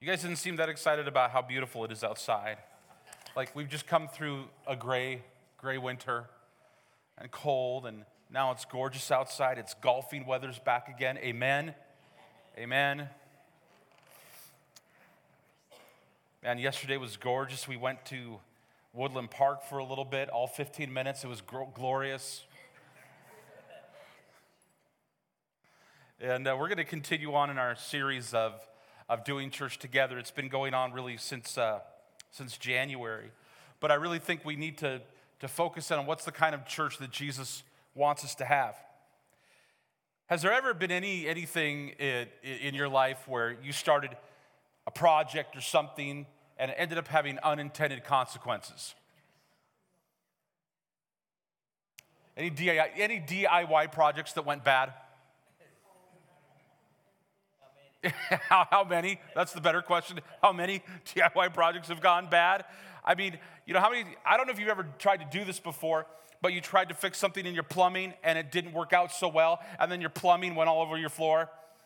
You guys didn't seem that excited about how beautiful it is outside. Like we've just come through a gray winter and cold, and now it's gorgeous outside. It's golfing weather's back again. Amen. Amen. Man, yesterday was gorgeous. We went to Woodland Park for a little bit, all 15 minutes. It was glorious. And we're going to continue on in our series of doing church together. It's been going on really since January. But I really think we need to focus on what's the kind of church that Jesus wants us to have. Has there ever been anything in your life where you started a project or something and it ended up having unintended consequences? Any DIY projects that went bad? How many? That's the better question. How many DIY projects have gone bad? I mean, you know, how many? I don't know if you've ever tried to do this before, but you tried to fix something in your plumbing and it didn't work out so well, and then your plumbing went all over your floor.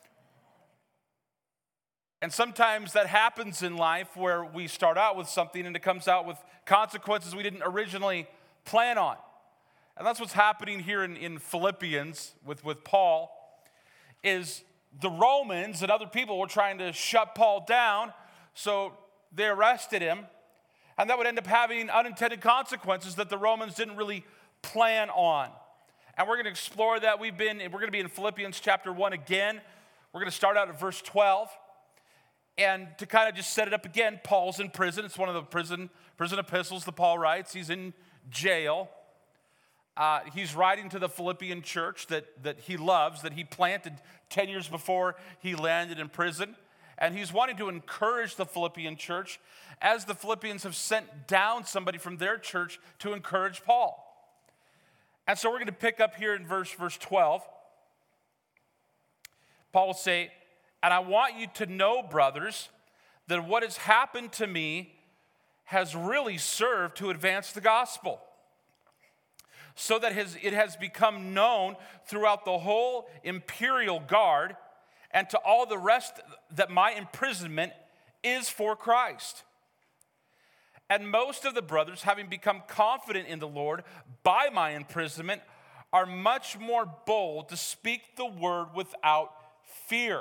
And sometimes that happens in life where we start out with something and it comes out with consequences we didn't originally plan on. And that's what's happening here in Philippians with Paul, is the Romans and other people were trying to shut Paul down, so they arrested him, and that would end up having unintended consequences that the Romans didn't really plan on. And we're going to explore that. We're going to be in Philippians chapter 1 again. We're going to start out at verse 12. And to kind of just set it up again, Paul's in prison. It's one of the prison epistles that Paul writes. He's in jail. He's writing to the Philippian church that he loves, that he planted 10 years before he landed in prison. And he's wanting to encourage the Philippian church as the Philippians have sent down somebody from their church to encourage Paul. And so we're going to pick up here in verse 12. Paul will say, "And I want you to know, brothers, that what has happened to me has really served to advance the gospel, so that it has become known throughout the whole imperial guard and to all the rest that my imprisonment is for Christ. And most of the brothers, having become confident in the Lord by my imprisonment, are much more bold to speak the word without fear."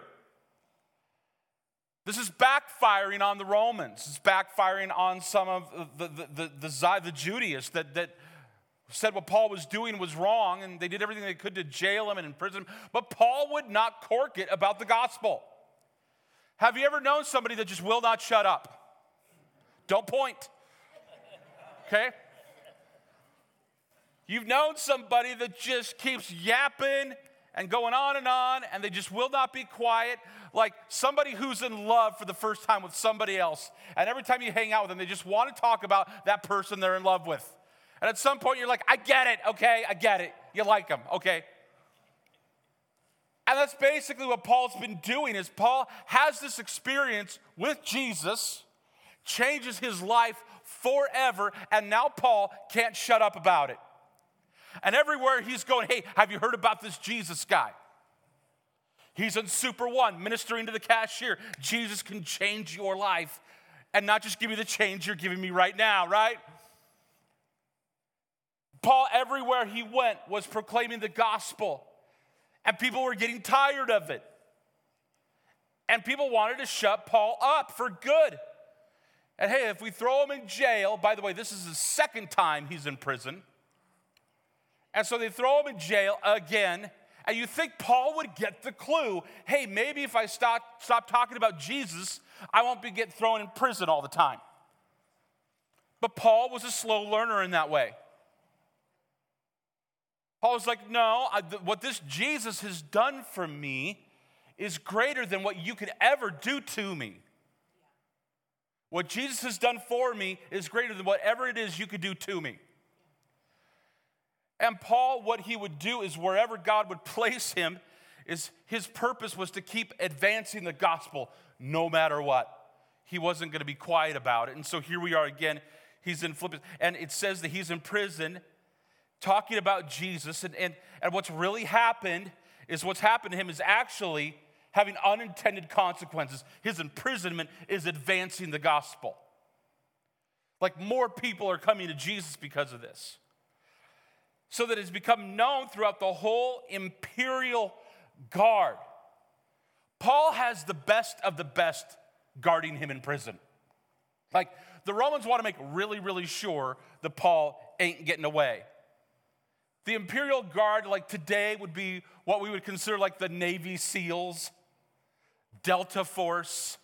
This is backfiring on the Romans. It's backfiring on some of the Judaists that said what Paul was doing was wrong, and they did everything they could to jail him and imprison him. But Paul would not cork it about the gospel. Have you ever known somebody that just will not shut up? Don't point. Okay? You've known somebody that just keeps yapping and going on, and they just will not be quiet, like somebody who's in love for the first time with somebody else. And every time you hang out with them, they just want to talk about that person they're in love with. And at some point, you're like, I get it, okay? I get it. You like them, okay? And that's basically what Paul's been doing, is Paul has this experience with Jesus, changes his life forever, and now Paul can't shut up about it. And everywhere he's going, hey, have you heard about this Jesus guy? He's in Super One, ministering to the cashier. Jesus can change your life and not just give you the change you're giving me right now, right? Paul, everywhere he went, was proclaiming the gospel. And people were getting tired of it. And people wanted to shut Paul up for good. And hey, if we throw him in jail, by the way, this is the second time he's in prison. And so they throw him in jail again. And you think Paul would get the clue, hey, maybe if I stop talking about Jesus, I won't get thrown in prison all the time. But Paul was a slow learner in that way. Paul was like, no, what this Jesus has done for me is greater than what you could ever do to me. What Jesus has done for me is greater than whatever it is you could do to me. And Paul, what he would do is wherever God would place him, is his purpose was to keep advancing the gospel no matter what. He wasn't going to be quiet about it. And so here we are again. He's in Philippians, and it says that he's in prison talking about Jesus. And what's really happened is what's happened to him is actually having unintended consequences. His imprisonment is advancing the gospel. Like more people are coming to Jesus because of this. So that it's become known throughout the whole imperial guard. Paul has the best of the best guarding him in prison. Like the Romans want to make really, really sure that Paul ain't getting away. The imperial guard, like today, would be what we would consider like the Navy SEALs, Delta Force.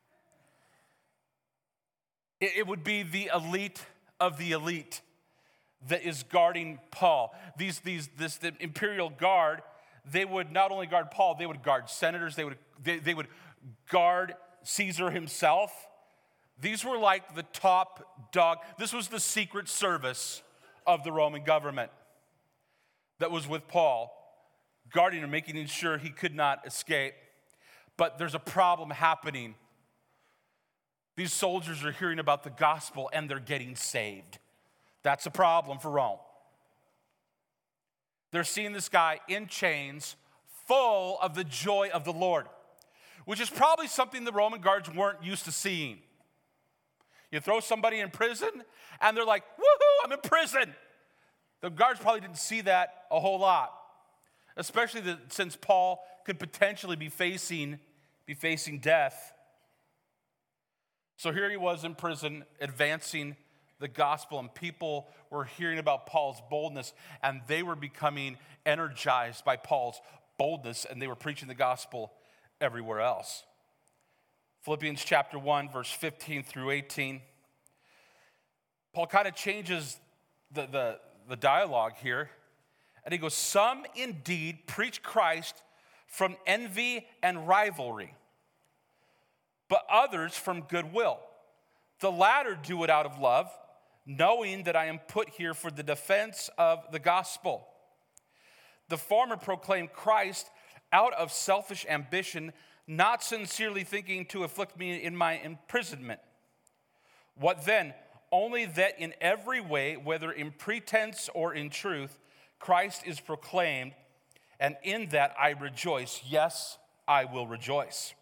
It would be the elite of the elite that is guarding Paul. The imperial guard, they would not only guard Paul, they would guard senators, they would guard Caesar himself. These were like the top dog. This was the secret service of the Roman government that was with Paul, guarding him, making sure he could not escape. But there's a problem happening. These soldiers are hearing about the gospel and they're getting saved. That's a problem for Rome. They're seeing this guy in chains, full of the joy of the Lord, which is probably something the Roman guards weren't used to seeing. You throw somebody in prison, and they're like, woohoo, I'm in prison. The guards probably didn't see that a whole lot, especially since Paul could potentially be facing death. So here he was in prison, advancing the gospel, and people were hearing about Paul's boldness, and they were becoming energized by Paul's boldness, and they were preaching the gospel everywhere else. Philippians chapter 1, verse 15 through 18. Paul kind of changes the dialogue here, and he goes, some indeed preach Christ from envy and rivalry, but others from goodwill. The latter do it out of love, knowing that I am put here for the defense of the gospel. The former proclaim Christ out of selfish ambition, not sincerely thinking to afflict me in my imprisonment. What then? Only that in every way, whether in pretense or in truth, Christ is proclaimed, and in that I rejoice. Yes, I will rejoice.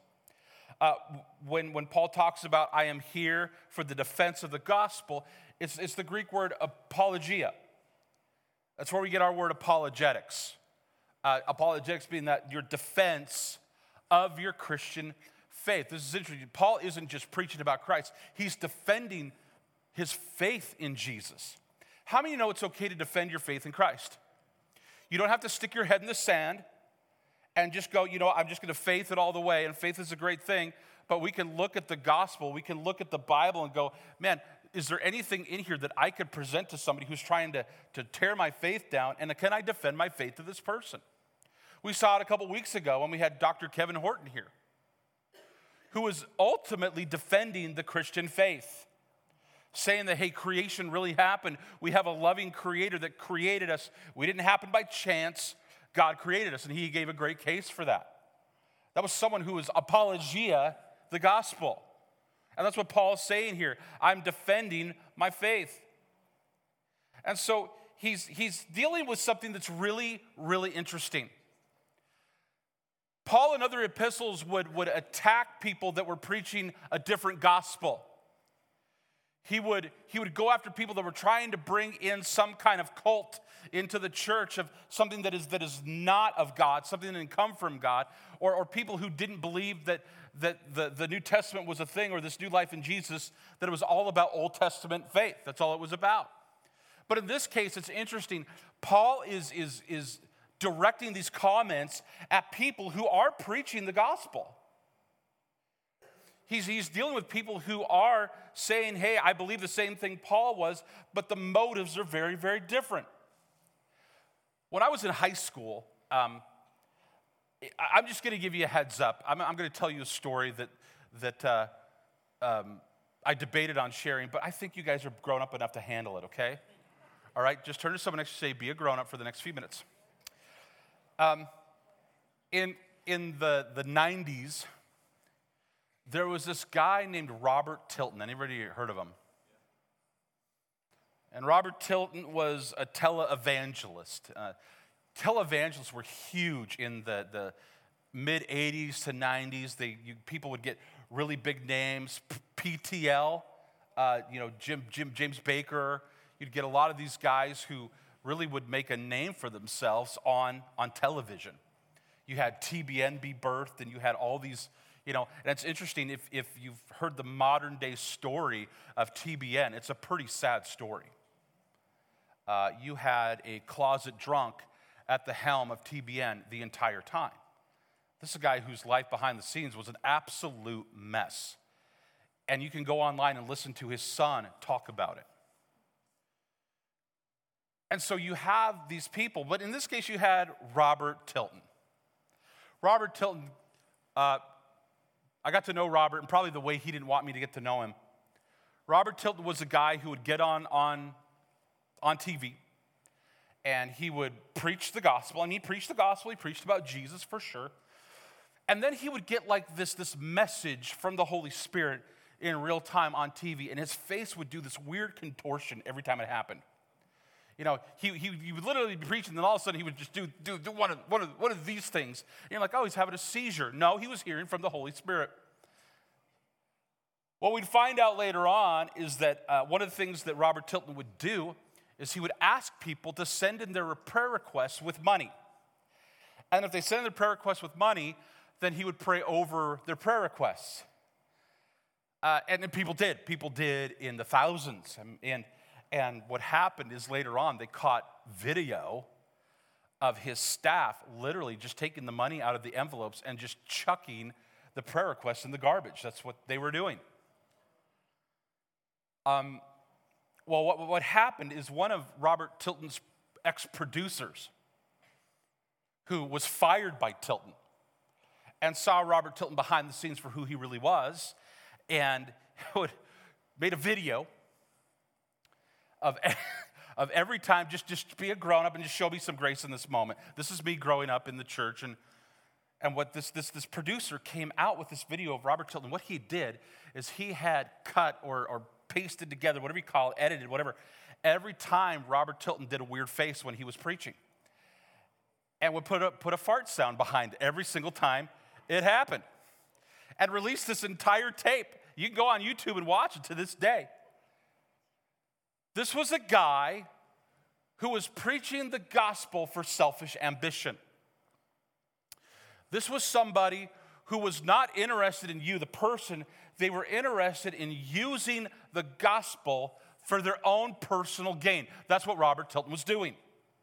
When Paul talks about I am here for the defense of the gospel, it's the Greek word apologia. That's where we get our word apologetics. Apologetics being that your defense of your Christian faith. This is interesting. Paul isn't just preaching about Christ. He's defending his faith in Jesus. How many know it's okay to defend your faith in Christ? You don't have to stick your head in the sand and just go, I'm just going to faith it all the way, and faith is a great thing, but we can look at the gospel, we can look at the Bible and go, man, is there anything in here that I could present to somebody who's trying to tear my faith down, and can I defend my faith to this person? We saw it a couple weeks ago when we had Dr. Kevin Horton here, who was ultimately defending the Christian faith, saying that, hey, creation really happened. We have a loving creator that created us. We didn't happen by chance. God created us, and he gave a great case for that. That was someone who was apologia the gospel. And that's what Paul is saying here. I'm defending my faith. And so he's dealing with something that's really, really interesting. Paul in other epistles would attack people that were preaching a different gospel. He would go after people that were trying to bring in some kind of cult into the church of something that is not of God, something that didn't come from God, or people who didn't believe that the New Testament was a thing, or this new life in Jesus, that it was all about Old Testament faith. That's all it was about. But in this case, it's interesting. Paul is directing these comments at people who are preaching the gospel. He's dealing with people who are saying, hey, I believe the same thing Paul was, but the motives are very, very different. When I was in high school, I'm just going to give you a heads up. I'm going to tell you a story that I debated on sharing, but I think you guys are grown up enough to handle it, okay? All right, just turn to someone next to you and say, be a grown up for the next few minutes. In the 90s, there was this guy named Robert Tilton. Anybody heard of him? And Robert Tilton was a televangelist. Televangelists were huge in the mid 80s to 90s, people would get really big names, PTL, James Baker. You'd get a lot of these guys who really would make a name for themselves on television. You had TBN be birthed, and you had all these, and it's interesting, if you've heard the modern day story of TBN, it's a pretty sad story. You had a closet drunk at the helm of TBN the entire time. This is a guy whose life behind the scenes was an absolute mess. And you can go online and listen to his son talk about it. And so you have these people, but in this case you had Robert Tilton. Robert Tilton, I got to know Robert, and probably the way he didn't want me to get to know him. Robert Tilton was a guy who would get on TV, and he would preach the gospel. And he preached the gospel, he preached about Jesus for sure. And then he would get like this message from the Holy Spirit in real time on TV, and his face would do this weird contortion every time it happened. He would literally be preaching, and then all of a sudden he would just do one of these things. And you're like, oh, he's having a seizure. No, he was hearing from the Holy Spirit. What we'd find out later on is that one of the things that Robert Tilton would do is he would ask people to send in their prayer requests with money. And if they sent in their prayer requests with money, then he would pray over their prayer requests. And people did. People did in the thousands. And what happened is later on, they caught video of his staff literally just taking the money out of the envelopes and just chucking the prayer requests in the garbage. That's what they were doing. Well, what happened is one of Robert Tilton's ex-producers, who was fired by Tilton, and saw Robert Tilton behind the scenes for who he really was, and made a video of every time, just be a grown-up and just show me some grace in this moment. This is me growing up in the church, and what this producer came out with this video of Robert Tilton. What he did is he had cut or pasted together, whatever you call it, edited, whatever, every time Robert Tilton did a weird face when he was preaching, and would put a fart sound behind every single time it happened, and released this entire tape. You can go on YouTube and watch it to this day. This was a guy who was preaching the gospel for selfish ambition. This was somebody who was not interested in you, the person. They were interested in using the gospel for their own personal gain. That's what Robert Tilton was doing.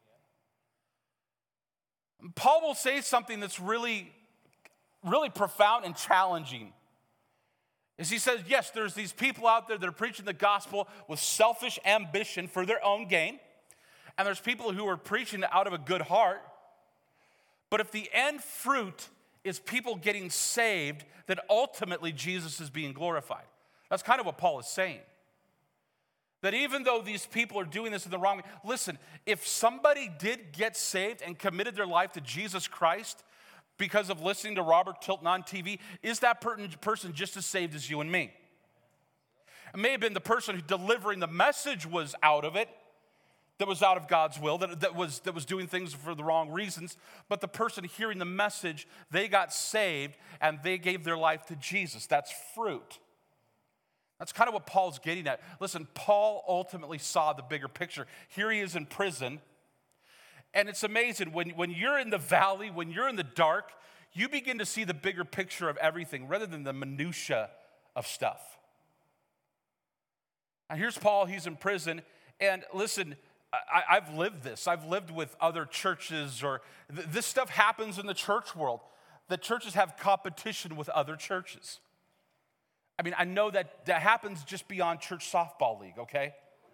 Paul will say something that's really profound and challenging. As he says, yes, there's these people out there that are preaching the gospel with selfish ambition for their own gain. And there's people who are preaching out of a good heart. But if the end fruit is people getting saved, then ultimately Jesus is being glorified. That's kind of what Paul is saying. That even though these people are doing this in the wrong way, listen, if somebody did get saved and committed their life to Jesus Christ because of listening to Robert Tilton on TV, is that person just as saved as you and me? It may have been the person who delivering the message was out of it, that was out of God's will, that was doing things for the wrong reasons, but the person hearing the message, they got saved and they gave their life to Jesus. That's fruit. That's kind of what Paul's getting at. Listen, Paul ultimately saw the bigger picture. Here he is in prison. And it's amazing, when you're in the valley, when you're in the dark, you begin to see the bigger picture of everything rather than the minutia of stuff. And here's Paul, he's in prison, and listen, I've lived this. I've lived with other churches, or this stuff happens in the church world. The churches have competition with other churches. I mean, I know that happens just beyond church softball league, okay?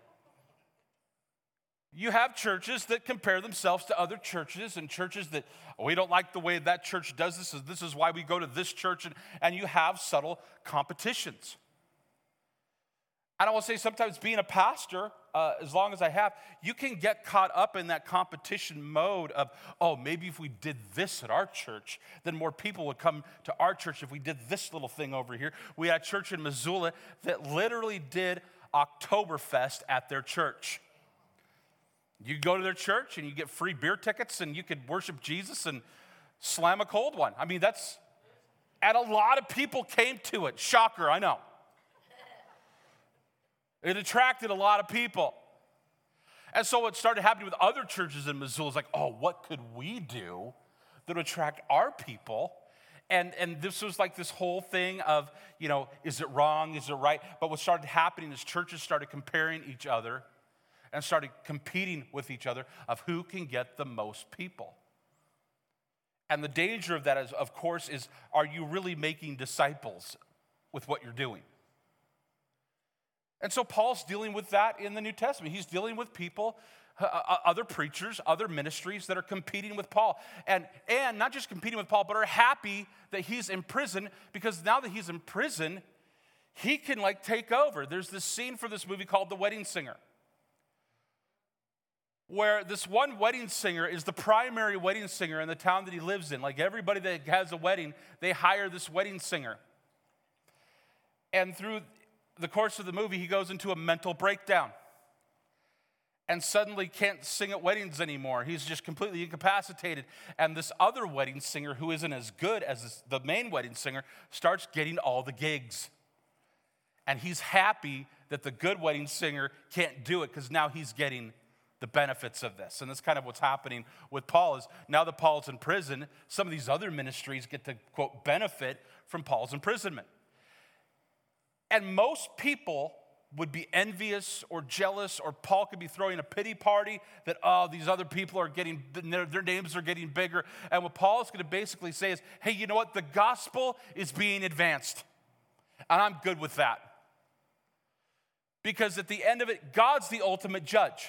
You have churches that compare themselves to other churches, and churches that, we don't like the way that church does this, this is why we go to this church, and you have subtle competitions. And I will say sometimes being a pastor, as long as I have, you can get caught up in that competition mode of, oh, maybe if we did this at our church, then more people would come to our church if we did this little thing over here. We had a church in Missoula that literally did Oktoberfest at their church. You go to their church and you get free beer tickets and you could worship Jesus and slam a cold one. I mean, and a lot of people came to it. Shocker, I know. It attracted a lot of people. And so what started happening with other churches in Missoula is like, oh, what could we do that would attract our people? And this was like this whole thing of, is it wrong? Is it right? But what started happening is churches started comparing each other and started competing with each other of who can get the most people. And the danger of that is, of course, is are you really making disciples with what you're doing? And so Paul's dealing with that in the New Testament. He's dealing with people, other preachers, other ministries that are competing with Paul. And not just competing with Paul, but are happy that he's in prison, because now that he's in prison, he can take over. There's this scene for this movie called The Wedding Singer, where this one wedding singer is the primary wedding singer in the town that he lives in. Like everybody that has a wedding, they hire this wedding singer. And through the course of the movie, he goes into a mental breakdown and suddenly can't sing at weddings anymore. He's just completely incapacitated. And this other wedding singer, who isn't as good as the main wedding singer, starts getting all the gigs. And he's happy that the good wedding singer can't do it, because now he's getting the benefits of this. And that's kind of what's happening with Paul. Is now that Paul's in prison, some of these other ministries get to, quote, benefit from Paul's imprisonment. And most people would be envious or jealous, or Paul could be throwing a pity party that, oh, these other people are getting, their names are getting bigger. And what Paul is going to basically say is, hey, you know what? The gospel is being advanced. And I'm good with that. Because at the end of it, God's the ultimate judge.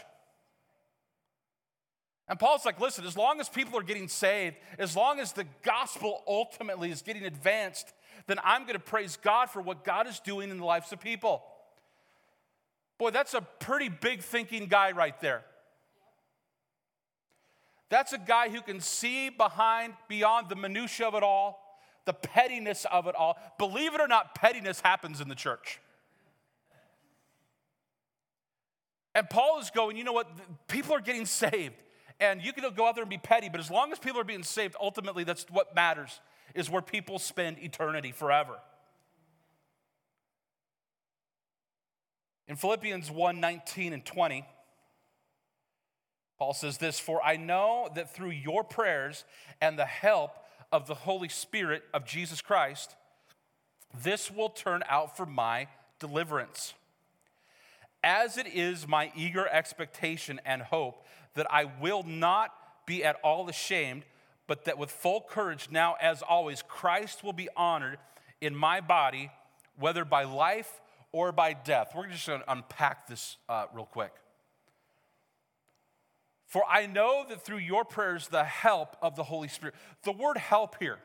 And Paul's like, listen, as long as people are getting saved, as long as the gospel ultimately is getting advanced, then I'm going to praise God for what God is doing in the lives of people. Boy, that's a pretty big thinking guy right there. That's a guy who can see beyond the minutia of it all, the pettiness of it all. Believe it or not, pettiness happens in the church. And Paul is going, you know what? People are getting saved. And you can go out there and be petty, but as long as people are being saved, ultimately that's what matters, is where people spend eternity forever. In Philippians 1:19 and 20, Paul says this, "For I know that through your prayers and the help of the Holy Spirit of Jesus Christ, this will turn out for my deliverance. As it is my eager expectation and hope that I will not be at all ashamed, but that with full courage now as always, Christ will be honored in my body, whether by life or by death." We're just going to unpack this real quick. "For I know that through your prayers, the help of the Holy Spirit." The word help here,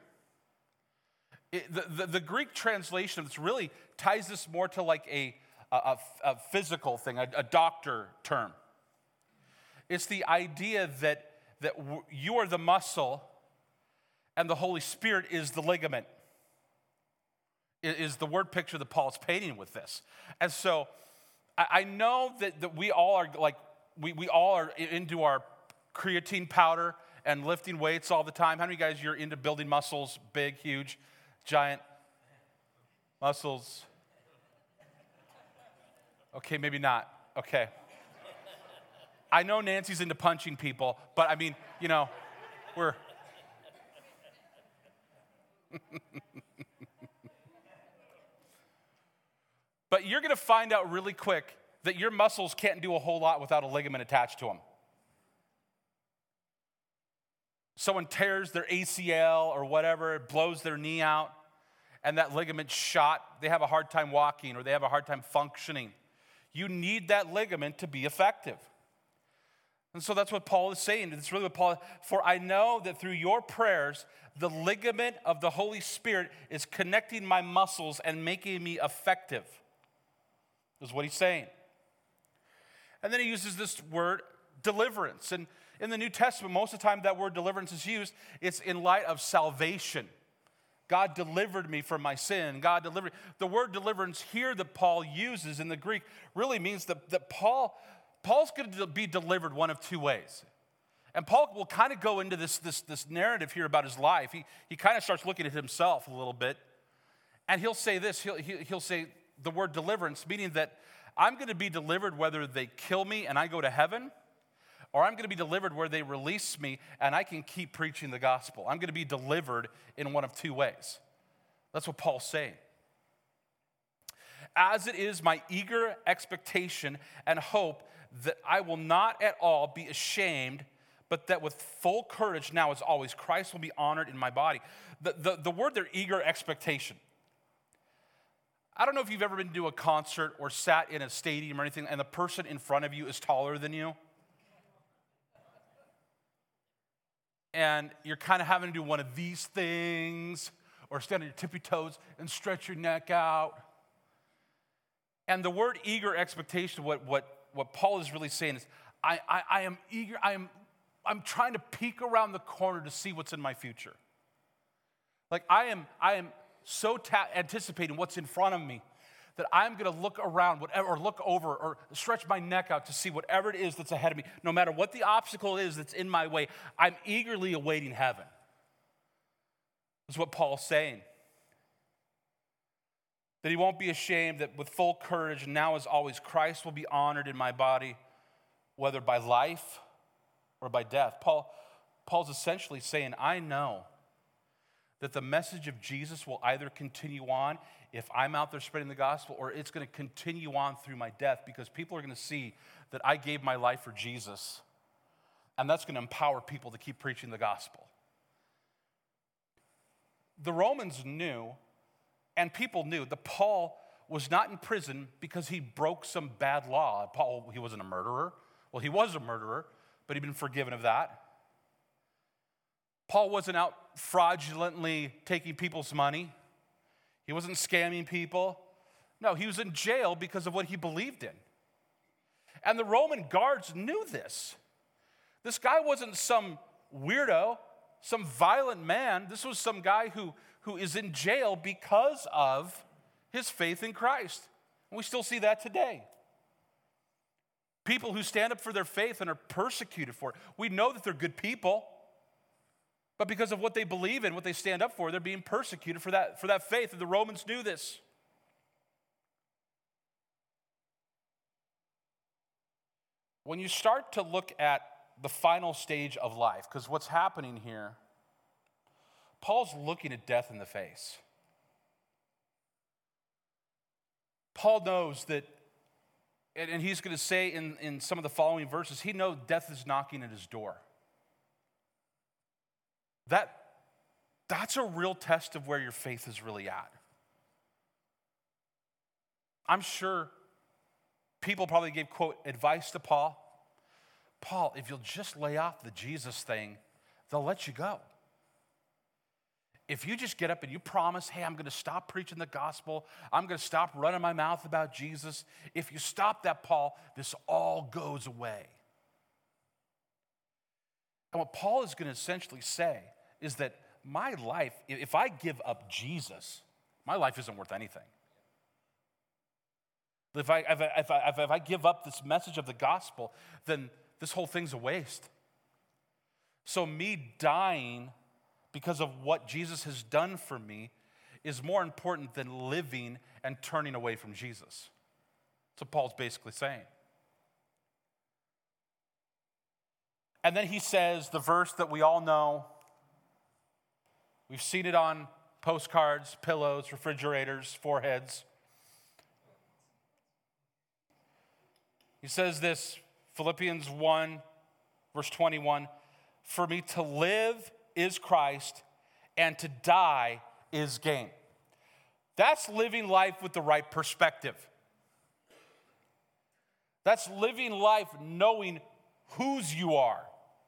the Greek translation of this really ties this more to like a physical thing, a doctor term. It's the idea that you are the muscle and the Holy Spirit is the ligament. It is the word picture that Paul is painting with this. And so I know that we all are like, we all are into our creatine powder and lifting weights all the time. How many of you guys, you're into building muscles, big, huge, giant muscles? Okay, maybe not. Okay. I know Nancy's into punching people, but I mean, we're... But you're going to find out really quick that your muscles can't do a whole lot without a ligament attached to them. Someone tears their ACL or whatever, it blows their knee out, and that ligament's shot, they have a hard time walking or they have a hard time functioning. You need that ligament to be effective. And so that's what Paul is saying. It's really what Paul, "For I know that through your prayers, the ligament of the Holy Spirit is connecting my muscles and making me effective." Is what he's saying. And then he uses this word deliverance. And in the New Testament, most of the time that word deliverance is used, it's in light of salvation. God delivered me from my sin. God delivered. The word deliverance here that Paul uses in the Greek really means that Paul's going to be delivered one of two ways. And Paul will kind of go into this narrative here about his life. He kind of starts looking at himself a little bit. And he'll say this, he'll say the word deliverance, meaning that I'm going to be delivered whether they kill me and I go to heaven, or I'm going to be delivered where they release me and I can keep preaching the gospel. I'm going to be delivered in one of two ways. That's what Paul's saying. As it is my eager expectation and hope that I will not at all be ashamed, but that with full courage now as always, Christ will be honored in my body. The word there, eager expectation. I don't know if you've ever been to a concert or sat in a stadium or anything, and the person in front of you is taller than you. And you're kind of having to do one of these things, or stand on your tippy toes and stretch your neck out. And the word eager expectation, what Paul is really saying is, I am eager, I'm trying to peek around the corner to see what's in my future. Like I am so anticipating what's in front of me that I'm going to look around, whatever, or look over, or stretch my neck out to see whatever it is that's ahead of me. No matter what the obstacle is that's in my way, I'm eagerly awaiting heaven. That's what Paul's saying. That he won't be ashamed, that with full courage, now as always, Christ will be honored in my body, whether by life or by death. Paul's essentially saying, I know that the message of Jesus will either continue on if I'm out there spreading the gospel, or it's going to continue on through my death, because people are going to see that I gave my life for Jesus, and that's going to empower people to keep preaching the gospel. The Romans knew, and people knew, that Paul was not in prison because he broke some bad law. Paul, he wasn't a murderer. Well, he was a murderer, but he'd been forgiven of that. Paul wasn't out fraudulently taking people's money. He wasn't scamming people. No, he was in jail because of what he believed in. And the Roman guards knew this. This guy wasn't some weirdo, some violent man. This was some guy who is in jail because of his faith in Christ. And we still see that today. People who stand up for their faith and are persecuted for it. We know that they're good people. But because of what they believe in, what they stand up for, they're being persecuted for that faith. And the Romans knew this. When you start to look at the final stage of life, because what's happening here, Paul's looking at death in the face. Paul knows that, and he's going to say in some of the following verses, he knows death is knocking at his door. That's a real test of where your faith is really at. I'm sure people probably gave, quote, advice to Paul. Paul, if you'll just lay off the Jesus thing, they'll let you go. If you just get up and you promise, hey, I'm going to stop preaching the gospel, I'm going to stop running my mouth about Jesus. If you stop that, Paul, this all goes away. And what Paul is going to essentially say is that my life, if I give up Jesus, my life isn't worth anything. If I give up this message of the gospel, then this whole thing's a waste. So me dying because of what Jesus has done for me is more important than living and turning away from Jesus. That's what Paul's basically saying. And then he says the verse that we all know. We've seen it on postcards, pillows, refrigerators, foreheads. He says this, Philippians 1, verse 21, for me to live is Christ, and to die is gain. That's living life with the right perspective. That's living life knowing whose you are.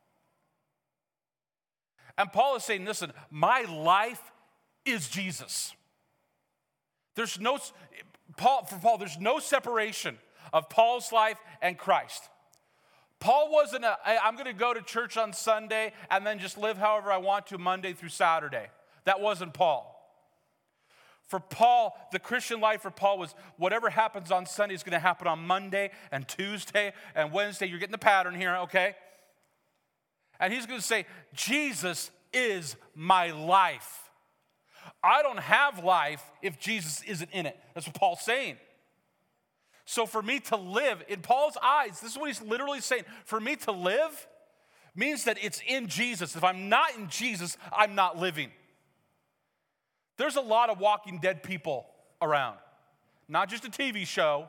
And Paul is saying, listen, my life is Jesus. For Paul, there's no separation of Paul's life and Christ. Paul wasn't I'm going to go to church on Sunday and then just live however I want to Monday through Saturday. That wasn't Paul. For Paul, the Christian life for Paul was whatever happens on Sunday is going to happen on Monday and Tuesday and Wednesday. You're getting the pattern here, okay? And he's going to say, Jesus is my life. I don't have life if Jesus isn't in it. That's what Paul's saying. So for me to live, in Paul's eyes, this is what he's literally saying. For me to live means that it's in Jesus. If I'm not in Jesus, I'm not living. There's a lot of Walking Dead people around. Not just a TV show,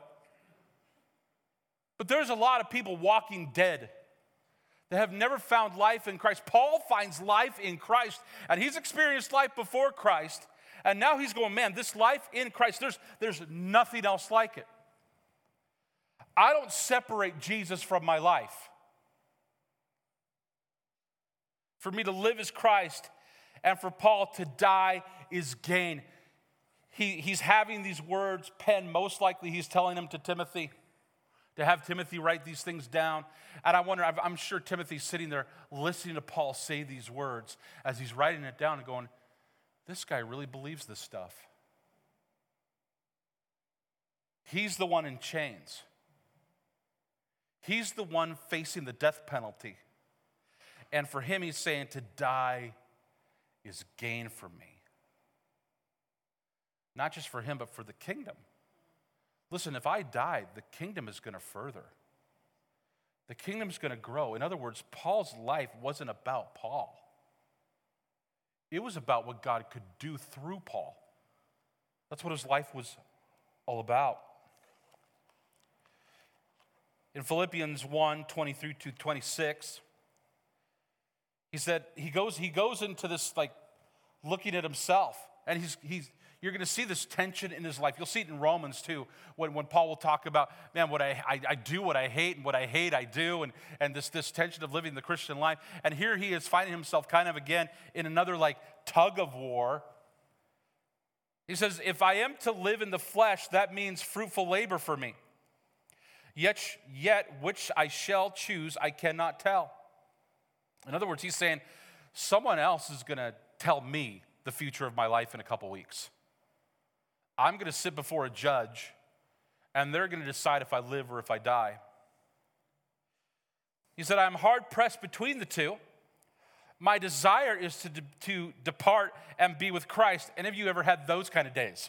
but there's a lot of people walking dead that have never found life in Christ. Paul finds life in Christ, and he's experienced life before Christ, and now he's going, man, this life in Christ, there's nothing else like it. I don't separate Jesus from my life. For me to live is Christ, and for Paul to die is gain. He's having these words penned. Most likely he's telling them to Timothy, to have Timothy write these things down. And I wonder, I'm sure Timothy's sitting there listening to Paul say these words as he's writing it down and going, this guy really believes this stuff. He's the one in chains. He's the one facing the death penalty. And for him, he's saying to die is gain for me. Not just for him, but for the kingdom. Listen, if I die, the kingdom is going to further. The kingdom's going to grow. In other words, Paul's life wasn't about Paul. It was about what God could do through Paul. That's what his life was all about. In Philippians 1, 23 to 26, he said, he goes into this like looking at himself. And you're going to see this tension in his life. You'll see it in Romans too, when Paul will talk about, man, what I do what I hate, and what I hate I do, and this tension of living the Christian life. And here he is finding himself kind of again in another like tug of war. He says, if I am to live in the flesh, that means fruitful labor for me. Yet which I shall choose, I cannot tell. In other words, he's saying, someone else is going to tell me the future of my life in a couple weeks. I'm going to sit before a judge, and they're going to decide if I live or if I die. He said, I'm hard-pressed between the two. My desire is to depart and be with Christ. Any of you ever had those kind of days?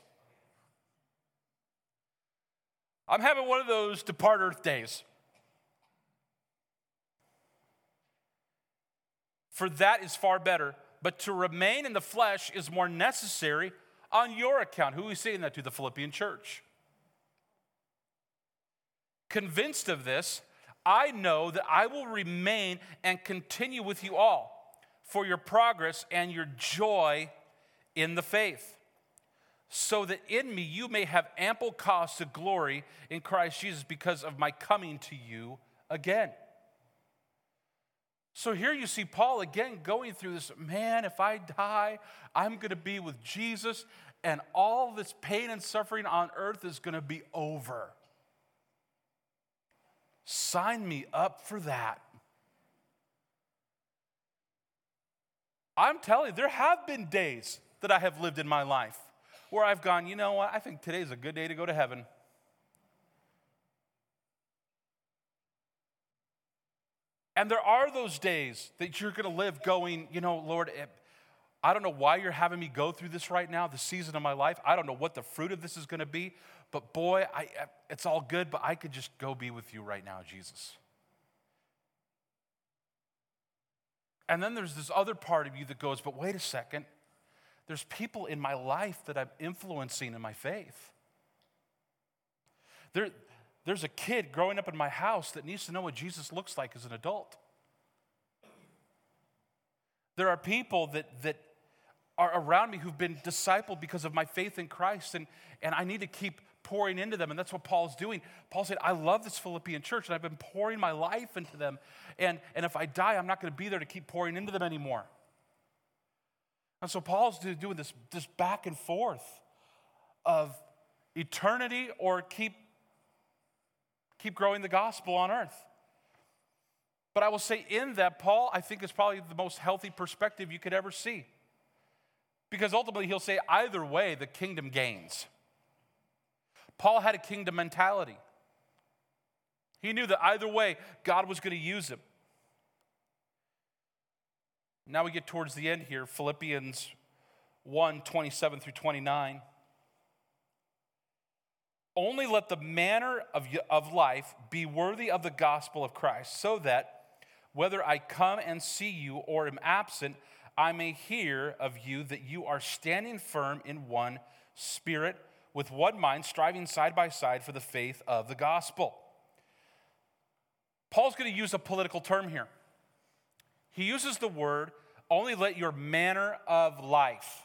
I'm having one of those depart earth days. For that is far better, but to remain in the flesh is more necessary on your account. Who is saying that to? The Philippian church. Convinced of this, I know that I will remain and continue with you all for your progress and your joy in the faith, so that in me you may have ample cause to glory in Christ Jesus because of my coming to you again. So here you see Paul again going through this, man, if I die, I'm going to be with Jesus, and all this pain and suffering on earth is going to be over. Sign me up for that. I'm telling you, there have been days that I have lived in my life where I've gone, you know what, I think today's a good day to go to heaven. And there are those days that you're going to live going, you know, Lord, I don't know why you're having me go through this right now, this season of my life. I don't know what the fruit of this is going to be. But boy, it's all good, but I could just go be with you right now, Jesus. And then there's this other part of you that goes, but wait a second. There's people in my life that I'm influencing in my faith. There's a kid growing up in my house that needs to know what Jesus looks like as an adult. There are people that are around me who've been discipled because of my faith in Christ, and I need to keep pouring into them, and that's what Paul's doing. Paul said, I love this Philippian church, and I've been pouring my life into them, and if I die, I'm not going to be there to keep pouring into them anymore. And so Paul's doing this back and forth of eternity or keep growing the gospel on earth. But I will say in that, Paul, I think, is probably the most healthy perspective you could ever see. Because ultimately he'll say either way, the kingdom gains. Paul had a kingdom mentality. He knew that either way, God was going to use him. Now we get towards the end here, Philippians 1:27 through 29. Only let the manner of life be worthy of the gospel of Christ, so that whether I come and see you or am absent, I may hear of you that you are standing firm in one spirit, with one mind, striving side by side for the faith of the gospel. Paul's going to use a political term here. He uses the word, only let your manner of life.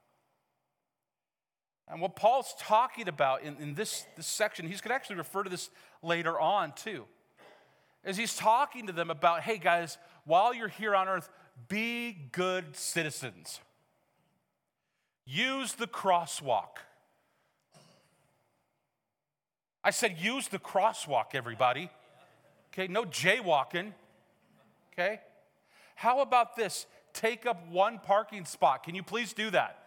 And what Paul's talking about in this section, he's going to actually refer to this later on too, is he's talking to them about, hey guys, while you're here on earth, be good citizens. Use the crosswalk. I said use the crosswalk, everybody. Okay, no jaywalking. Okay? How about this? Take up one parking spot. Can you please do that?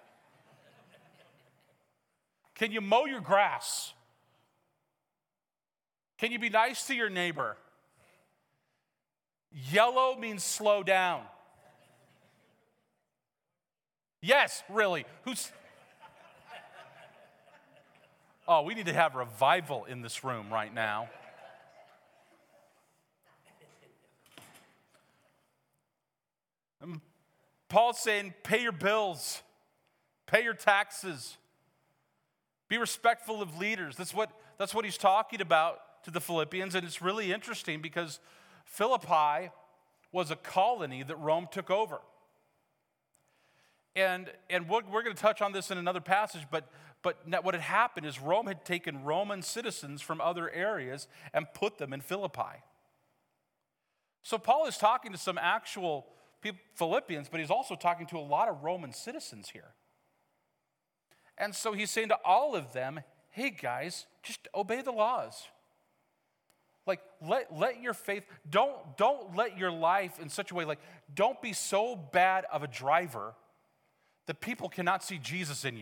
Can you mow your grass? Can you be nice to your neighbor? Yellow means slow down. Yes, really. Oh, we need to have revival in this room right now. Paul's saying, pay your bills, pay your taxes, be respectful of leaders. That's what he's talking about to the Philippians, and it's really interesting because Philippi was a colony that Rome took over. And we're going to touch on this in another passage, but what had happened is Rome had taken Roman citizens from other areas and put them in Philippi. So Paul is talking to some actual Philippians, but he's also talking to a lot of Roman citizens here. And so he's saying to all of them, hey guys, just obey the laws. Like, let your faith, don't let your life in such a way, like, don't be so bad of a driver that people cannot see Jesus in you.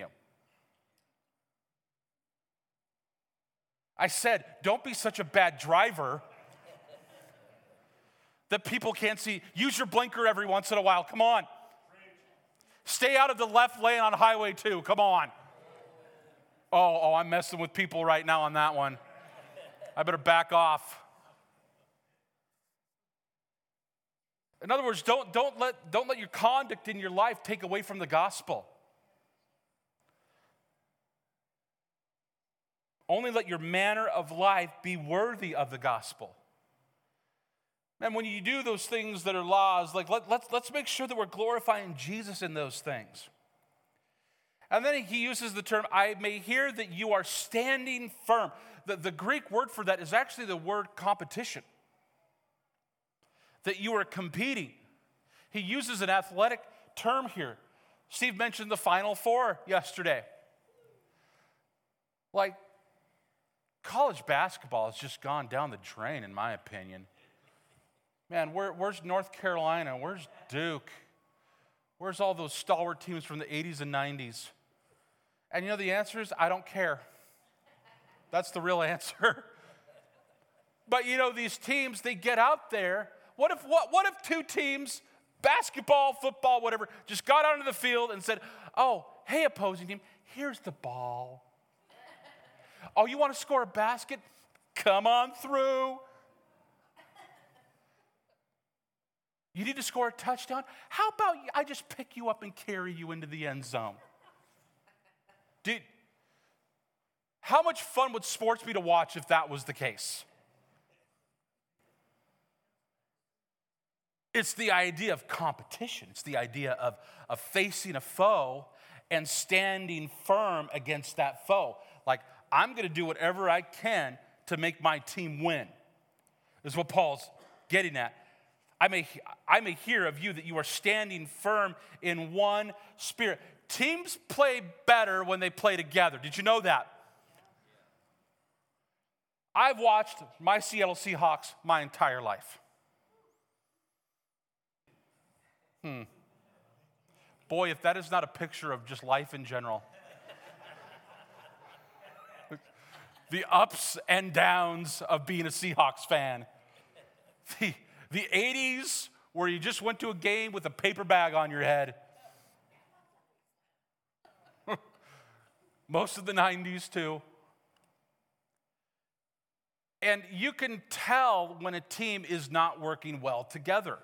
I said, don't be such a bad driver that people can't see. Use your blinker every once in a while. Come on. Stay out of the left lane on Highway 2. Come on. Oh, I'm messing with people right now on that one. I better back off. In other words, don't let your conduct in your life take away from the gospel. Only let your manner of life be worthy of the gospel. And when you do those things that are laws, like let's make sure that we're glorifying Jesus in those things. And then he uses the term, I may hear that you are standing firm. The Greek word for that is actually the word competition. That you are competing. He uses an athletic term here. Steve mentioned the Final Four yesterday. Like, college basketball has just gone down the drain, in my opinion. Man, where's North Carolina? Where's Duke? Where's all those stalwart teams from the 80s and 90s? And you know the answer is, I don't care. That's the real answer. But you know, these teams, they get out there. What if two teams, basketball, football, whatever, just got onto the field and said, oh, hey, opposing team, here's the ball. Oh, you want to score a basket? Come on through. You need to score a touchdown? How about I just pick you up and carry you into the end zone? Dude, how much fun would sports be to watch if that was the case? It's the idea of competition. It's the idea of facing a foe and standing firm against that foe. Like, I'm going to do whatever I can to make my team win. This is what Paul's getting at. I may hear of you that you are standing firm in one spirit. Teams play better when they play together. Did you know that? I've watched my Seattle Seahawks my entire life. Boy, if that is not a picture of just life in general. The ups and downs of being a Seahawks fan. The 80s where you just went to a game with a paper bag on your head. Most of the 90s too. And you can tell when a team is not working well together.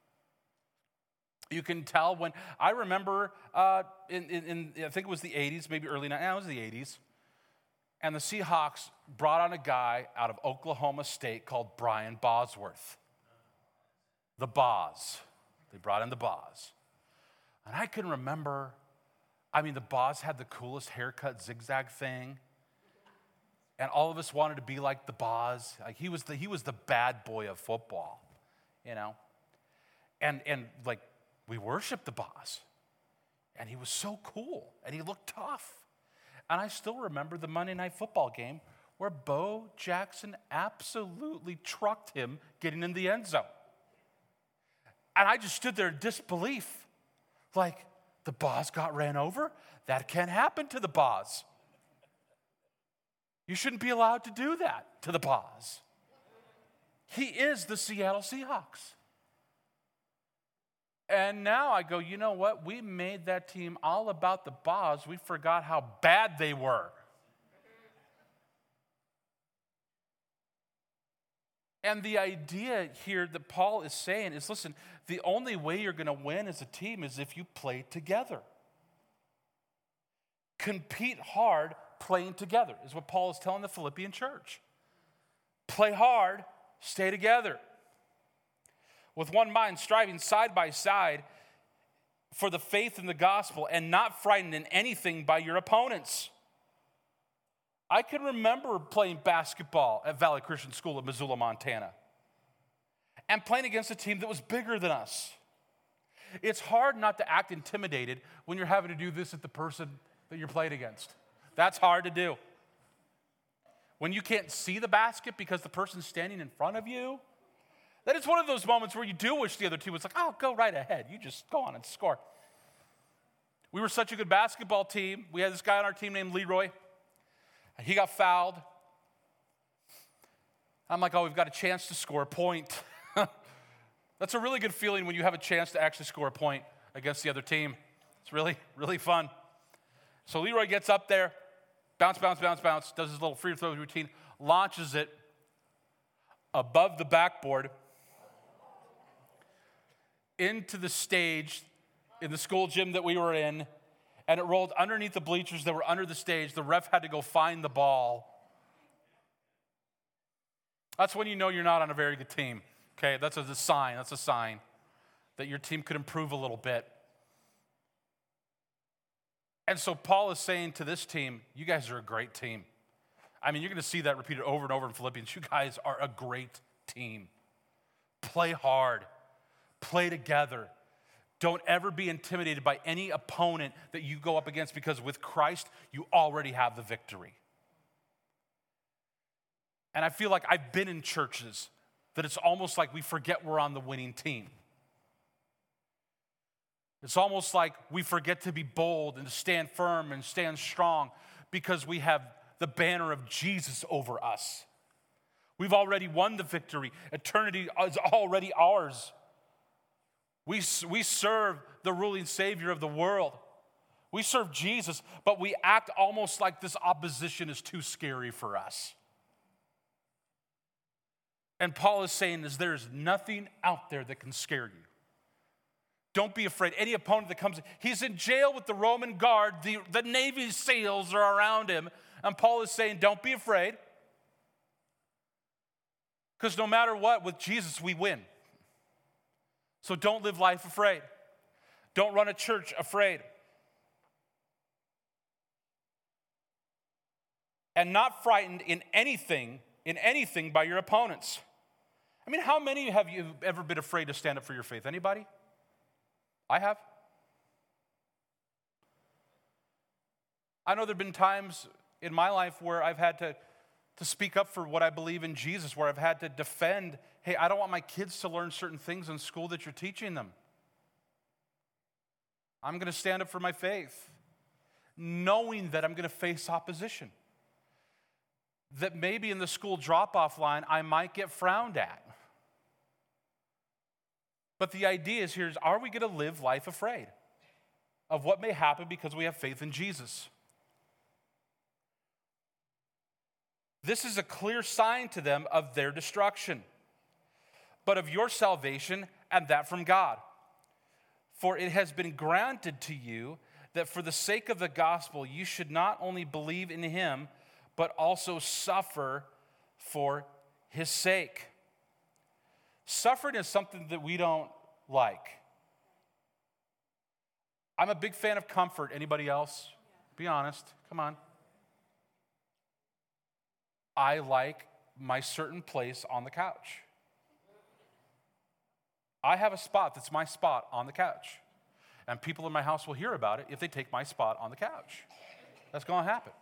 You can tell when, I remember I think it was the 80s, maybe early 90s, it was the 80s. And the Seahawks brought on a guy out of Oklahoma State called Brian Bosworth. The Boz. They brought in the Boz. And I can remember, the Boz had the coolest haircut zigzag thing. And all of us wanted to be like the Boz. Like he was the bad boy of football, you know. And like we worshiped the Boz. And he was so cool. And he looked tough. And I still remember the Monday Night Football game where Bo Jackson absolutely trucked him getting in the end zone. And I just stood there in disbelief. Like, the Boz got ran over? That can't happen to the Boz. You shouldn't be allowed to do that to the Boz. He is the Seattle Seahawks. And now I go, you know what? We made that team all about the Boz. We forgot how bad they were. And the idea here that Paul is saying is, listen, the only way you're going to win as a team is if you play together. Compete hard playing together is what Paul is telling the Philippian church. Play hard, stay together. With one mind, striving side by side for the faith in the gospel and not frightened in anything by your opponents. I can remember playing basketball at Valley Christian School in Missoula, Montana, and playing against a team that was bigger than us. It's hard not to act intimidated when you're having to do this at the person that you're playing against. That's hard to do. When you can't see the basket because the person's standing in front of you, that is one of those moments where you do wish the other team was like, oh, go right ahead. You just go on and score. We were such a good basketball team. We had this guy on our team named Leroy. He got fouled. I'm like, oh, we've got a chance to score a point. That's a really good feeling when you have a chance to actually score a point against the other team. It's really, really fun. So Leroy gets up there, bounce, bounce, bounce, bounce, does his little free throw routine, launches it above the backboard into the stage in the school gym that we were in, and it rolled underneath the bleachers that were under the stage. The ref had to go find the ball. That's when you know you're not on a very good team, okay? That's a sign. That's a sign that your team could improve a little bit. And so Paul is saying to this team, you guys are a great team. You're going to see that repeated over and over in Philippians. You guys are a great team. Play hard. Play together. Don't ever be intimidated by any opponent that you go up against, because with Christ, you already have the victory. And I feel like I've been in churches that it's almost like we forget we're on the winning team. It's almost like we forget to be bold and to stand firm and stand strong because we have the banner of Jesus over us. We've already won the victory. Eternity is already ours. We serve the ruling Savior of the world. We serve Jesus, but we act almost like this opposition is too scary for us. And Paul is saying there's nothing out there that can scare you. Don't be afraid. Any opponent that comes, he's in jail with the Roman guard. The Navy SEALs are around him. And Paul is saying, don't be afraid. Because no matter what, with Jesus, we win. So don't live life afraid. Don't run a church afraid. And not frightened in anything by your opponents. How many have you ever been afraid to stand up for your faith? Anybody? I have. I know there have been times in my life where I've had to speak up for what I believe in Jesus, where I've had to defend, hey, I don't want my kids to learn certain things in school that you're teaching them. I'm going to stand up for my faith, knowing that I'm going to face opposition. That maybe in the school drop-off line, I might get frowned at. But the idea is here is, are we going to live life afraid of what may happen because we have faith in Jesus? This is a clear sign to them of their destruction, but of your salvation, and that from God. For it has been granted to you that for the sake of the gospel you should not only believe in him, but also suffer for his sake. Suffering is something that we don't like. I'm a big fan of comfort. Anybody else? Be honest. Come on. I like my certain place on the couch. I have a spot that's my spot on the couch. And people in my house will hear about it if they take my spot on the couch. That's going to happen.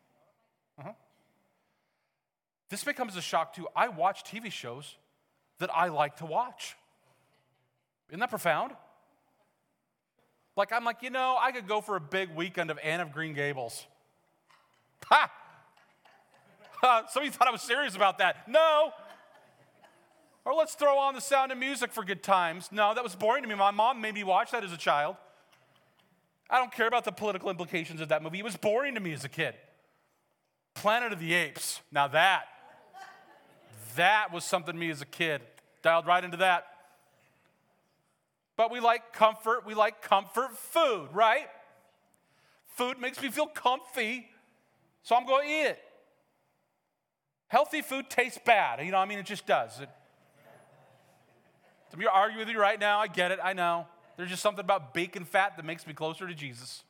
This becomes a shock too. I watch TV shows that I like to watch. Isn't that profound? Like, I'm like, I could go for a big weekend of Anne of Green Gables. Ha! Some of you thought I was serious about that. No. Or let's throw on The Sound of Music for good times. No, that was boring to me. My mom made me watch that as a child. I don't care about the political implications of that movie. It was boring to me as a kid. Planet of the Apes. Now that was something to me as a kid. Dialed right into that. But we like comfort. We like comfort food, right? Food makes me feel comfy, so I'm going to eat it. Healthy food tastes bad. It just does. Some of you are arguing with me right now. I get it. I know. There's just something about bacon fat that makes me closer to Jesus.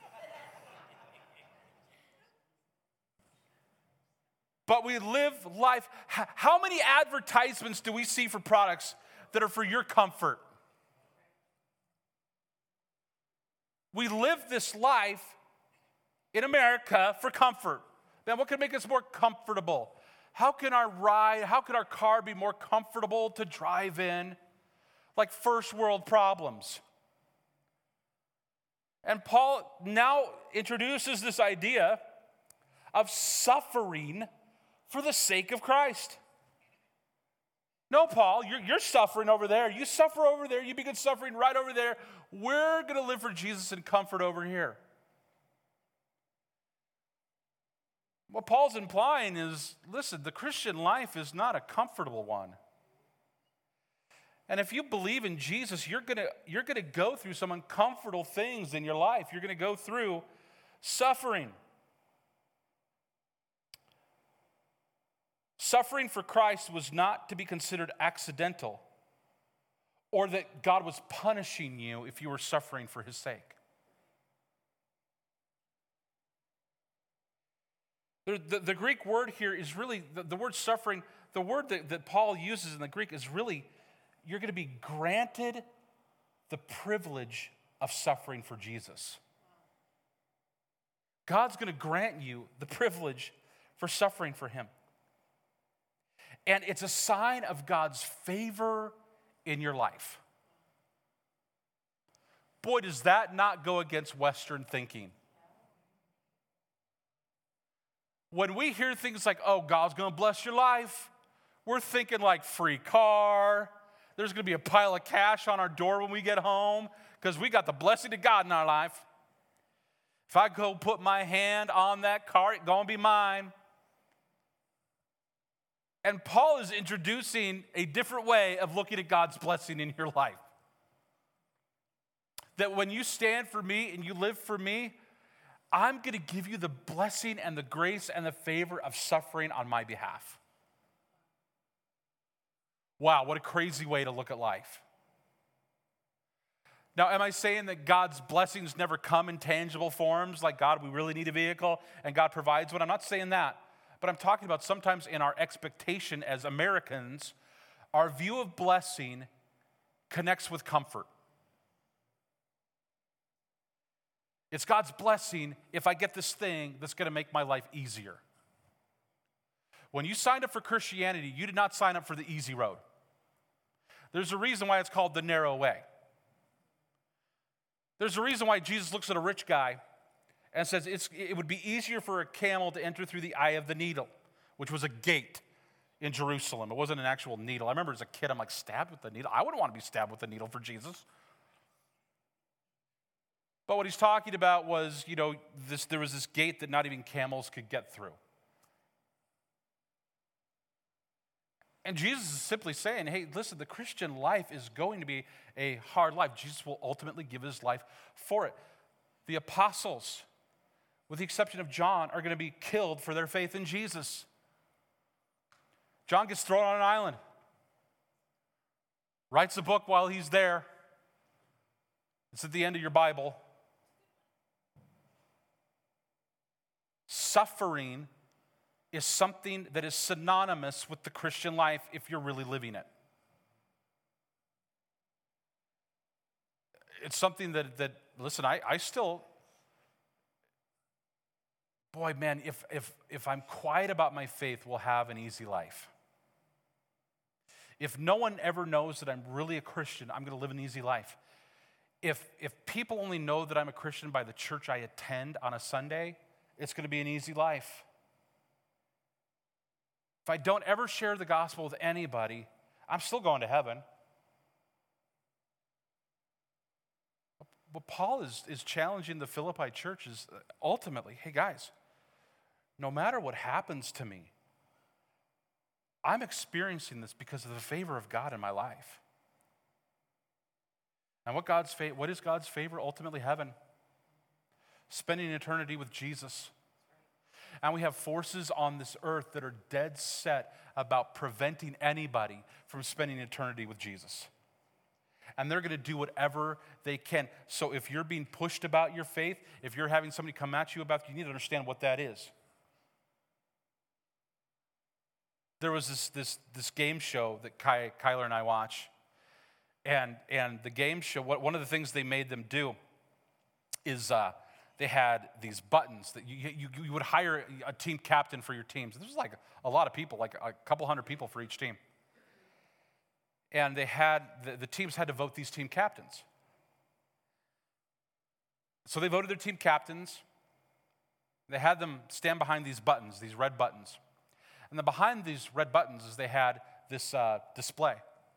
But we live life. How many advertisements do we see for products that are for your comfort? We live this life in America for comfort. Then what can make us more comfortable? How can our car be more comfortable to drive in? Like first world problems. And Paul now introduces this idea of suffering for the sake of Christ. No, Paul, you're suffering over there. You suffer over there. You begin suffering right over there. We're going to live for Jesus in comfort over here. What Paul's implying is, listen, the Christian life is not a comfortable one. And if you believe in Jesus, you're going to go through some uncomfortable things in your life. You're going to go through suffering. Suffering for Christ was not to be considered accidental, or that God was punishing you if you were suffering for his sake. The Greek word here is really, the word suffering, the word that Paul uses in the Greek is really, you're going to be granted the privilege of suffering for Jesus. God's going to grant you the privilege for suffering for him. And it's a sign of God's favor in your life. Boy, does that not go against Western thinking. When we hear things like, oh, God's going to bless your life, we're thinking like free car. There's going to be a pile of cash on our door when we get home because we got the blessing of God in our life. If I go put my hand on that car, it's going to be mine. And Paul is introducing a different way of looking at God's blessing in your life. That when you stand for me and you live for me, I'm going to give you the blessing and the grace and the favor of suffering on my behalf. Wow, what a crazy way to look at life. Now, am I saying that God's blessings never come in tangible forms? Like, God, we really need a vehicle and God provides one? I'm not saying that. But I'm talking about sometimes in our expectation as Americans, our view of blessing connects with comfort. It's God's blessing if I get this thing that's going to make my life easier. When you signed up for Christianity, you did not sign up for the easy road. There's a reason why it's called the narrow way. There's a reason why Jesus looks at a rich guy and says it would be easier for a camel to enter through the eye of the needle, which was a gate. in Jerusalem. It wasn't an actual needle. I remember as a kid, I'm like, stabbed with a needle? I wouldn't want to be stabbed with a needle for Jesus. But what he's talking about was, there was this gate that not even camels could get through. And Jesus is simply saying, hey, listen, the Christian life is going to be a hard life. Jesus will ultimately give his life for it. The apostles, with the exception of John, are going to be killed for their faith in Jesus. John gets thrown on an island, writes a book while he's there. It's at the end of your Bible. Suffering is something that is synonymous with the Christian life if you're really living it. It's something that listen, I still, boy, man, if I'm quiet about my faith, we'll have an easy life. If no one ever knows that I'm really a Christian, I'm going to live an easy life. If people only know that I'm a Christian by the church I attend on a Sunday, it's going to be an easy life. If I don't ever share the gospel with anybody, I'm still going to heaven. But Paul is challenging the Philippi church is ultimately, hey guys, no matter what happens to me, I'm experiencing this because of the favor of God in my life. And what is God's favor? Ultimately heaven. Spending eternity with Jesus. And we have forces on this earth that are dead set about preventing anybody from spending eternity with Jesus. And they're going to do whatever they can. So if you're being pushed about your faith, if you're having somebody come at you about it, you need to understand what that is. There was this game show that Kyler and I watch. And the game show, one of the things they made them do is they had these buttons that you would hire a team captain for your teams. This was like a lot of people, like a couple hundred people for each team. And they had, the teams had to vote these team captains. So they voted their team captains. They had them stand behind these buttons, these red buttons. And then behind these red buttons is they had this display.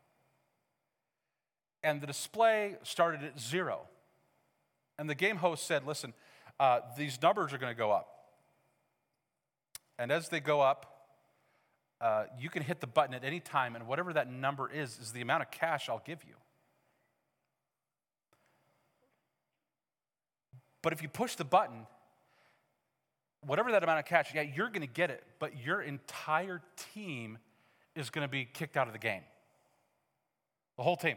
And the display started at 0. And the game host said, listen, these numbers are going to go up. And as they go up, you can hit the button at any time, and whatever that number is the amount of cash I'll give you. But if you push the button, whatever that amount of cash, yeah, you're going to get it, but your entire team is going to be kicked out of the game. The whole team.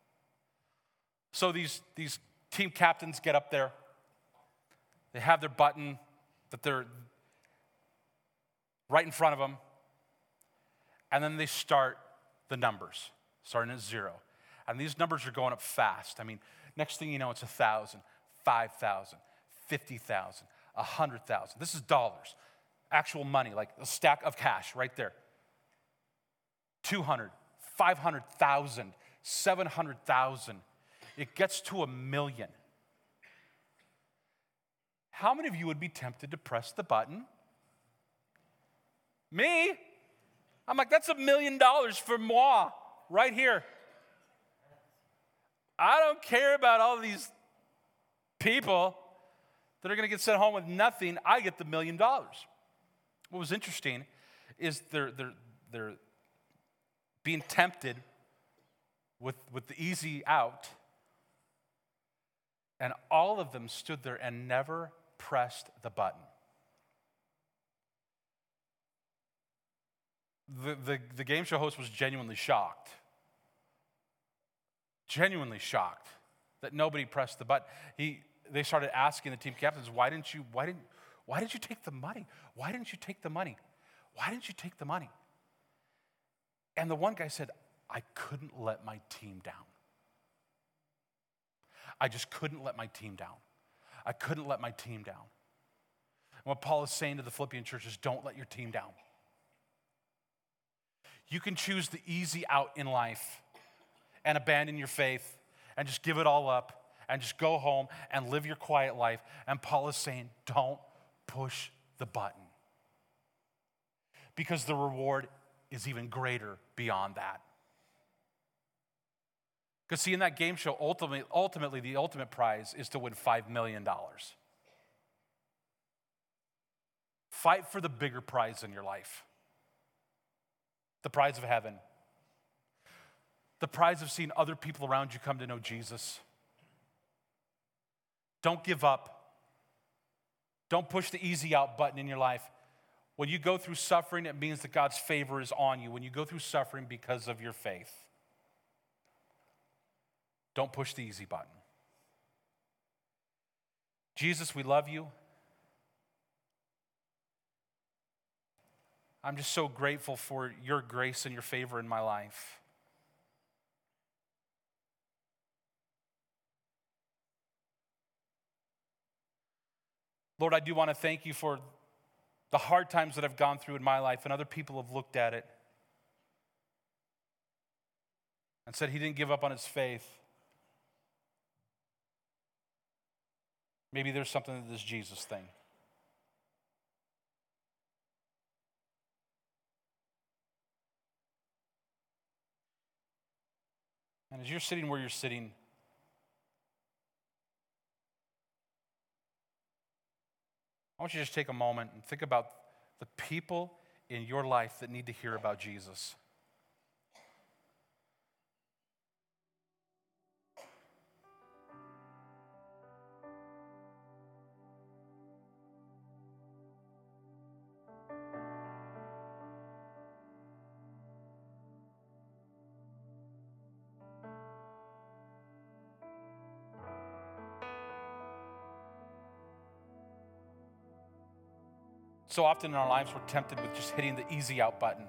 So these team captains get up there. They have their button that they're right in front of them. And then they start the numbers, starting at 0. And these numbers are going up fast. I mean, next thing you know, it's 1,000, 5,000, 50,000, 100,000. This is dollars, actual money, like a stack of cash right there. 200, 500,000, 700,000. It gets to 1 million. How many of you would be tempted to press the button? Me? I'm like, that's $1 million for moi, right here. I don't care about all these people that are going to get sent home with nothing. I get the $1 million. What was interesting is they're being tempted with the easy out, and all of them stood there and never pressed the button. The game show host was genuinely shocked. Genuinely shocked that nobody pressed the button. They started asking the team captains, why didn't you take the money? Why didn't you take the money? Why didn't you take the money? And the one guy said, I couldn't let my team down. I just couldn't let my team down. I couldn't let my team down. And what Paul is saying to the Philippian church is, don't let your team down. You can choose the easy out in life and abandon your faith and just give it all up and just go home and live your quiet life. And Paul is saying, don't push the button. Because the reward is even greater beyond that. Because see, in that game show, ultimately, the ultimate prize is to win $5 million. Fight for the bigger prize in your life. The prize of heaven. The prize of seeing other people around you come to know Jesus. Don't give up. Don't push the easy out button in your life. When you go through suffering, it means that God's favor is on you. When you go through suffering because of your faith, don't push the easy button. Jesus, we love you. I'm just so grateful for your grace and your favor in my life. Lord, I do want to thank you for the hard times that I've gone through in my life, and other people have looked at it and said he didn't give up on his faith. Maybe there's something to this Jesus thing. And as you're sitting where you're sitting, I want you to just take a moment and think about the people in your life that need to hear about Jesus. So often in our lives, we're tempted with just hitting the easy out button.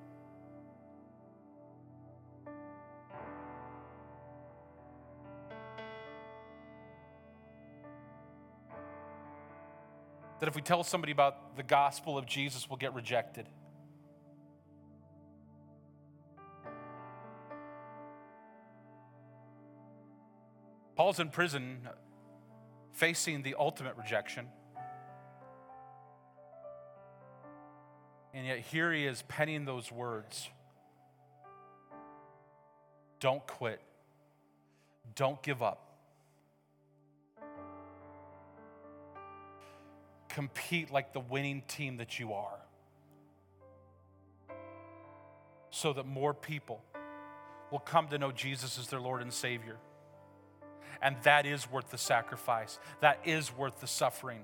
That if we tell somebody about the gospel of Jesus, we'll get rejected. Paul's in prison facing the ultimate rejection. And yet here he is penning those words. Don't quit. Don't give up. Compete like the winning team that you are, so that more people will come to know Jesus as their Lord and Savior. And that is worth the sacrifice. That is worth the suffering.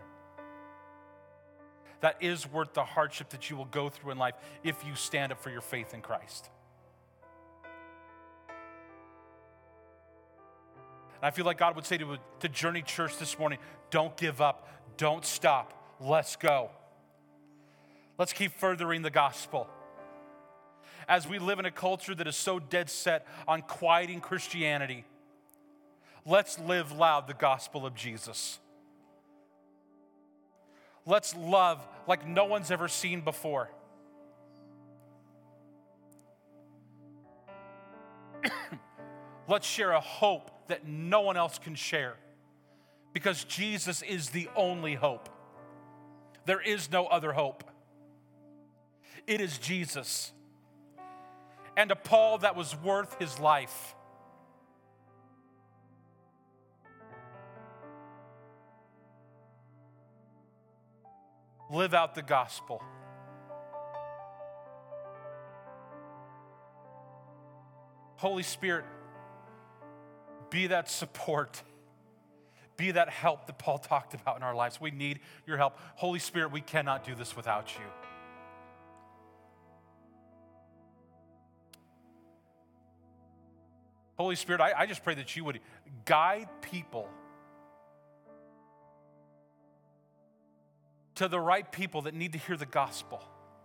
That is worth the hardship that you will go through in life if you stand up for your faith in Christ. And I feel like God would say to Journey Church this morning, don't give up, don't stop, let's go. Let's keep furthering the gospel. As we live in a culture that is so dead set on quieting Christianity, let's live loud the gospel of Jesus. Let's love like no one's ever seen before. Let's share a hope that no one else can share, because Jesus is the only hope. There is no other hope. It is Jesus. And a Paul that was worth his life. Live out the gospel. Holy Spirit, be that support. Be that help that Paul talked about in our lives. We need your help. Holy Spirit, we cannot do this without you. Holy Spirit, I just pray that you would guide people to the right people that need to hear the gospel.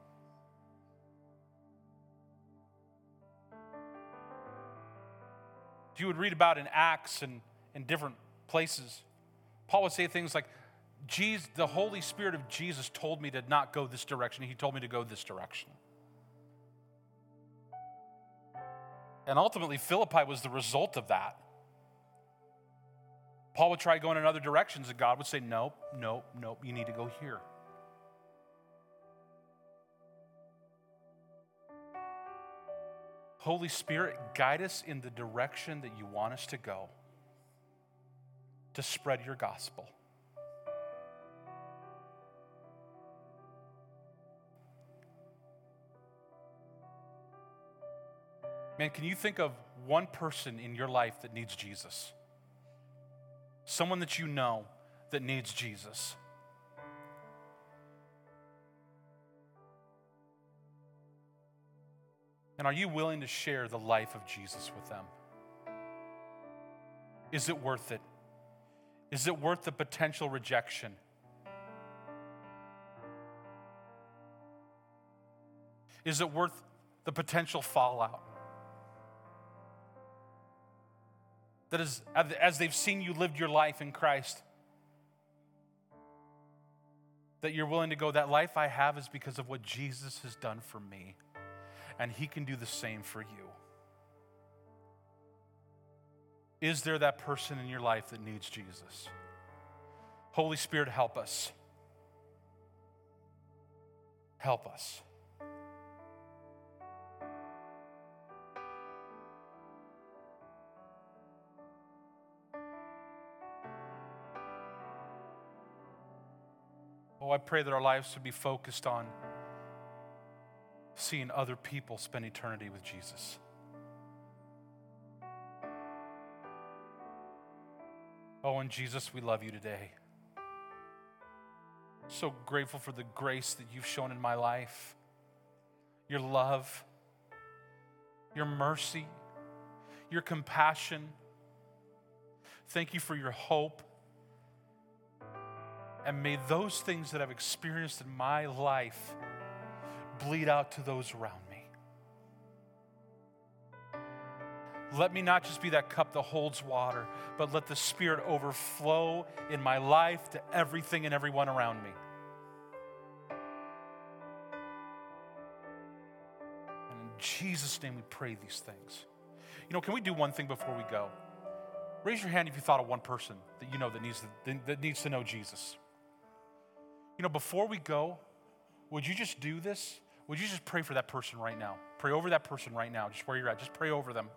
You would read about in Acts and in different places, Paul would say things like, the Holy Spirit of Jesus told me to not go this direction. He told me to go this direction. And ultimately, Philippi was the result of that. Paul would try going in other directions, and God would say, nope, nope, nope, you need to go here. Holy Spirit, guide us in the direction that you want us to go to spread your gospel. Man, can you think of one person in your life that needs Jesus? Someone that you know that needs Jesus. And are you willing to share the life of Jesus with them? Is it worth it? Is it worth the potential rejection? Is it worth the potential fallout? That is, as they've seen you live your life in Christ, that you're willing to go, that life I have is because of what Jesus has done for me, and he can do the same for you. Is there that person in your life that needs Jesus? Holy Spirit, help us. Help us. Oh, I pray that our lives would be focused on seeing other people spend eternity with Jesus. Oh, and Jesus, we love you today. So grateful for the grace that you've shown in my life, your love, your mercy, your compassion. Thank you for your hope. And may those things that I've experienced in my life bleed out to those around me. Let me not just be that cup that holds water, but let the Spirit overflow in my life to everything and everyone around me. And in Jesus' name we pray these things. You know, can we do one thing before we go? Raise your hand if you thought of one person that you know that needs to know Jesus. You know, before we go, would you just do this? Would you just pray for that person right now? Pray over that person right now, just where you're at. Just pray over them.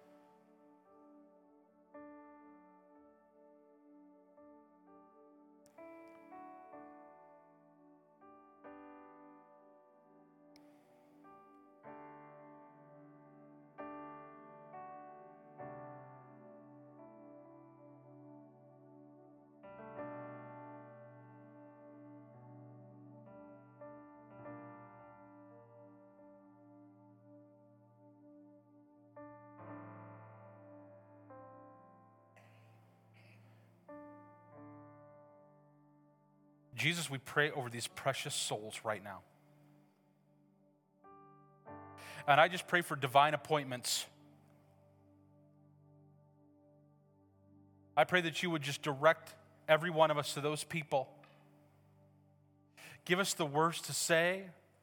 Jesus, we pray over these precious souls right now. And I just pray for divine appointments. I pray that you would just direct every one of us to those people. Give us the words to say.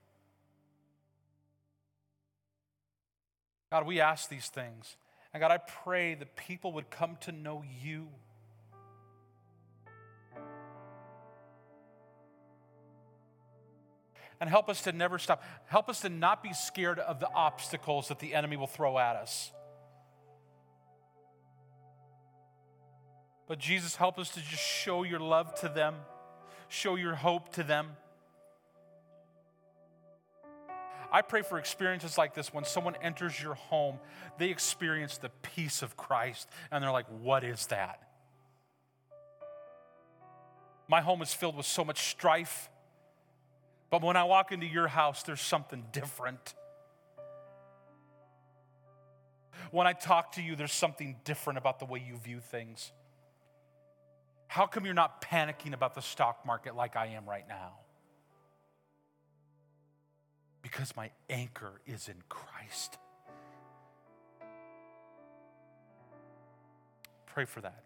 God, we ask these things. And God, I pray that people would come to know you. And help us to never stop. Help us to not be scared of the obstacles that the enemy will throw at us. But Jesus, help us to just show your love to them. Show your hope to them. I pray for experiences like this. When someone enters your home, they experience the peace of Christ. And they're like, what is that? My home is filled with so much strife. But when I walk into your house, there's something different. When I talk to you, there's something different about the way you view things. How come you're not panicking about the stock market like I am right now? Because my anchor is in Christ. Pray for that.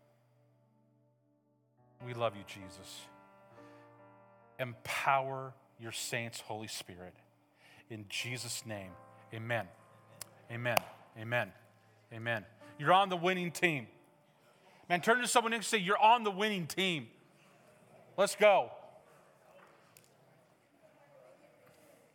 We love you, Jesus. Empower your saints, Holy Spirit. In Jesus' name, amen. Amen. Amen. Amen. You're on the winning team. Man, turn to someone next and say, you're on the winning team. Let's go.